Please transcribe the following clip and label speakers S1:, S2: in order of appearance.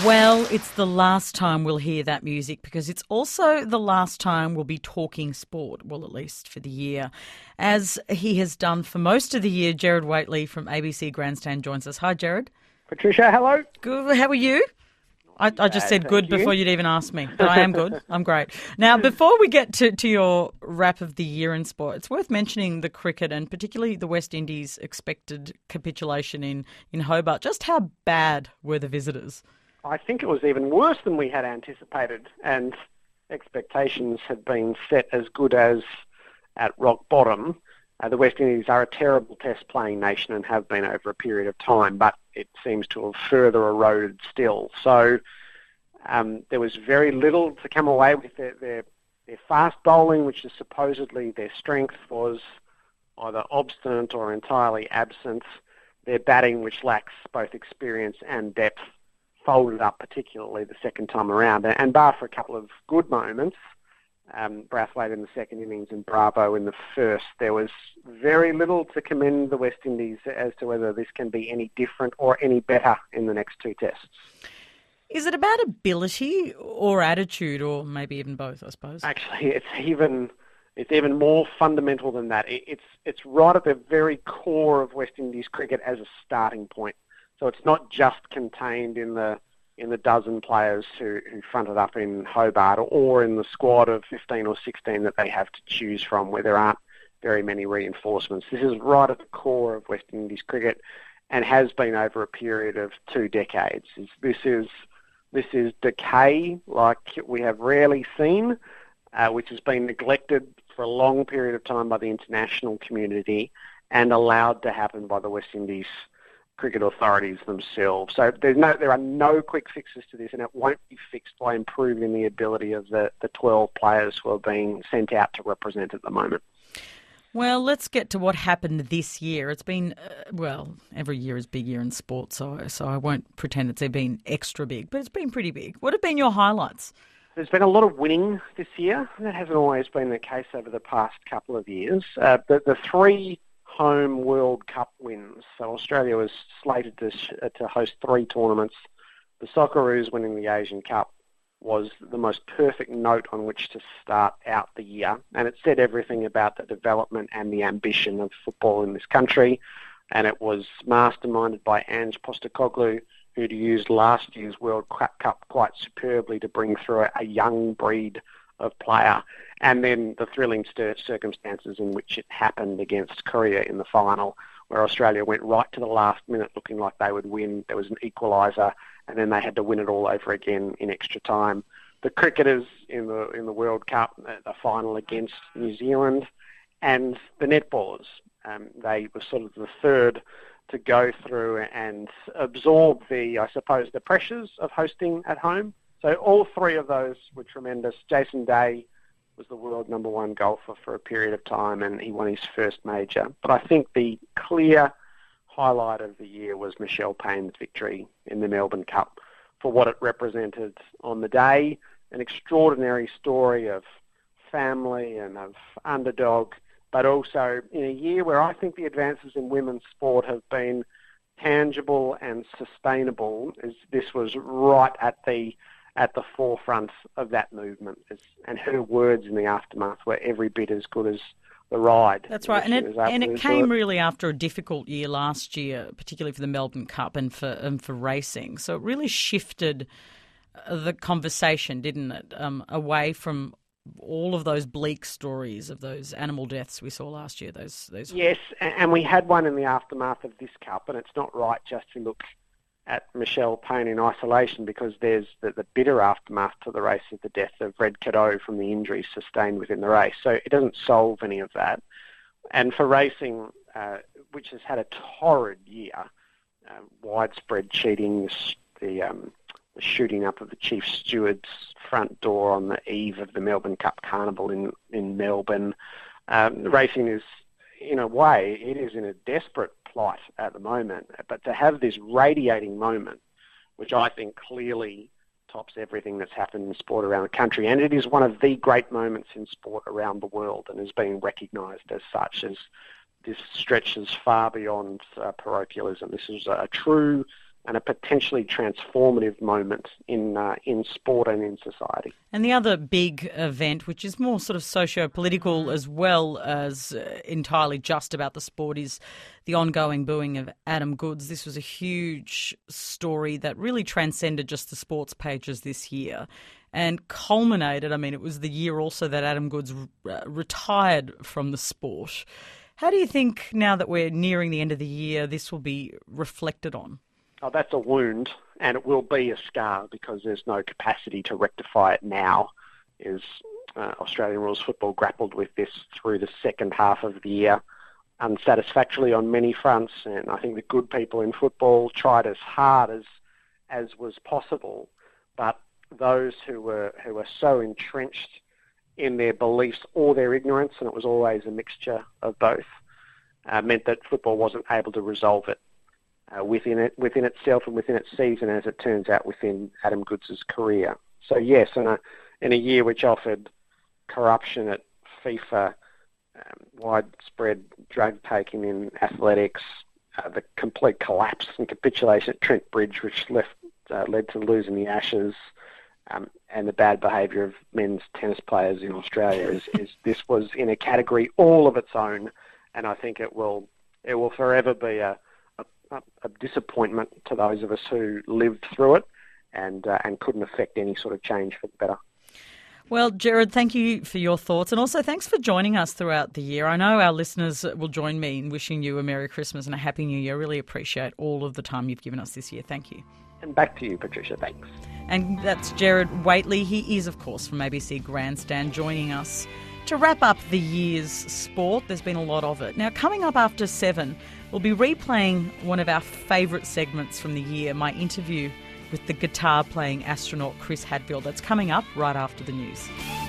S1: Well, it's the last time we'll hear that music because it's also the last time we'll be talking sport, well, at least for the year. As he has done for most of the year, Gerard Whateley from ABC Grandstand joins us. Hi, Gerard.
S2: Patricia, hello.
S1: Good. How are you? I just said good before you'd even ask me, but I am good. I'm great. Now, before we get to your wrap of the year in sport, it's worth mentioning the cricket and particularly the West Indies' expected capitulation in Hobart. Just how bad were the visitors?
S2: I think it was even worse than we had anticipated, and expectations had been set as good as at rock bottom. The West Indies are a terrible test-playing nation and have been over a period of time, but it seems to have further eroded still. So there was very little to come away with. Their fast bowling, which is supposedly their strength, was either obstinate or entirely absent. Their batting, which lacks both experience and depth, folded up particularly the second time around. And bar for a couple of good moments, Brathwaite in the second innings and Bravo in the first, there was very little to commend the West Indies as to whether this can be any different or any better in the next two tests.
S1: Is it about ability or attitude, or maybe even both, I suppose?
S2: Actually, it's even more fundamental than that. It's right at the very core of West Indies cricket as a starting point. So it's not just contained in the dozen players who fronted up in Hobart or in the squad of 15 or 16 that they have to choose from, where there aren't very many reinforcements. This is right at the core of West Indies cricket and has been over a period of 2 decades. This is decay like we have rarely seen, which has been neglected for a long period of time by the international community and allowed to happen by the West Indies cricket authorities themselves. So there are no quick fixes to this, and it won't be fixed by improving the ability of the 12 players who are being sent out to represent at the moment.
S1: Well, let's get to what happened this year. It's been, every year is big year in sport, so I won't pretend it's been extra big, but it's been pretty big. What have been your highlights?
S2: There's been a lot of winning this year. That hasn't always been the case over the past couple of years. The 3 home World Cup wins. So Australia was slated to host 3 tournaments. The Socceroos winning the Asian Cup was the most perfect note on which to start out the year. And it said everything about the development and the ambition of football in this country. And it was masterminded by Ange Postecoglou, who'd used last year's World Cup quite superbly to bring through a young breed of player, and then the thrilling circumstances in which it happened against Korea in the final, where Australia went right to the last minute looking like they would win. There was an equaliser, and then they had to win it all over again in extra time. The cricketers in the World Cup, the final against New Zealand, and the netballers. They were sort of the third to go through and absorb the pressures of hosting at home. So all 3 of those were tremendous. Jason Day was the world number 1 golfer for a period of time, and he won his first major. But I think the clear highlight of the year was Michelle Payne's victory in the Melbourne Cup for what it represented on the day, an extraordinary story of family and of underdog, but also in a year where I think the advances in women's sport have been tangible and sustainable. This was right at the forefront of that movement, and her words in the aftermath were every bit as good as the ride.
S1: That's right, and it came really after a difficult year last year, particularly for the Melbourne Cup and for racing. So it really shifted the conversation, didn't it, away from all of those bleak stories of those animal deaths we saw last year. Those
S2: Yes, and we had one in the aftermath of this Cup, and it's not right just to look at Michelle Payne in isolation, because there's the bitter aftermath to the race of the death of Red Cadeau from the injuries sustained within the race. So it doesn't solve any of that. And for racing, which has had a torrid year, widespread cheating, the shooting up of the chief steward's front door on the eve of the Melbourne Cup Carnival in Melbourne, racing is, in a way, it is in a desperate plight at the moment. But to have this radiating moment, which I think clearly tops everything that's happened in sport around the country, and it is one of the great moments in sport around the world and is being recognised as such, as this stretches far beyond parochialism. This is a true and a potentially transformative moment in sport and in society.
S1: And the other big event, which is more sort of socio-political as well as entirely just about the sport, is the ongoing booing of Adam Goodes. This was a huge story that really transcended just the sports pages this year and culminated, it was the year also that Adam Goodes retired from the sport. How do you think, now that we're nearing the end of the year, this will be reflected on?
S2: Oh, that's a wound, and it will be a scar because there's no capacity to rectify it now. Australian rules football grappled with this through the second half of the year unsatisfactorily on many fronts, and I think the good people in football tried as hard as was possible, but those who were so entrenched in their beliefs or their ignorance, and it was always a mixture of both, meant that football wasn't able to resolve it within itself and within its season, as it turns out within Adam Goodes' career. So yes, in a year which offered corruption at FIFA, widespread drug taking in athletics, the complete collapse and capitulation at Trent Bridge, which led to losing the Ashes, and the bad behaviour of men's tennis players in Australia, this was in a category all of its own, and I think it will forever be a disappointment to those of us who lived through it and couldn't affect any sort of change for the better.
S1: Well, Gerard, thank you for your thoughts, and also thanks for joining us throughout the year. I know our listeners will join me in wishing you a Merry Christmas and a Happy New Year. I really appreciate all of the time you've given us this year. Thank you.
S2: And back to you, Patricia. Thanks.
S1: And that's Gerard Whateley. He is, of course, from ABC Grandstand, joining us to wrap up the year's sport. There's been a lot of it. Now, coming up after 7, we'll be replaying one of our favourite segments from the year, my interview with the guitar-playing astronaut Chris Hadfield. That's coming up right after the news.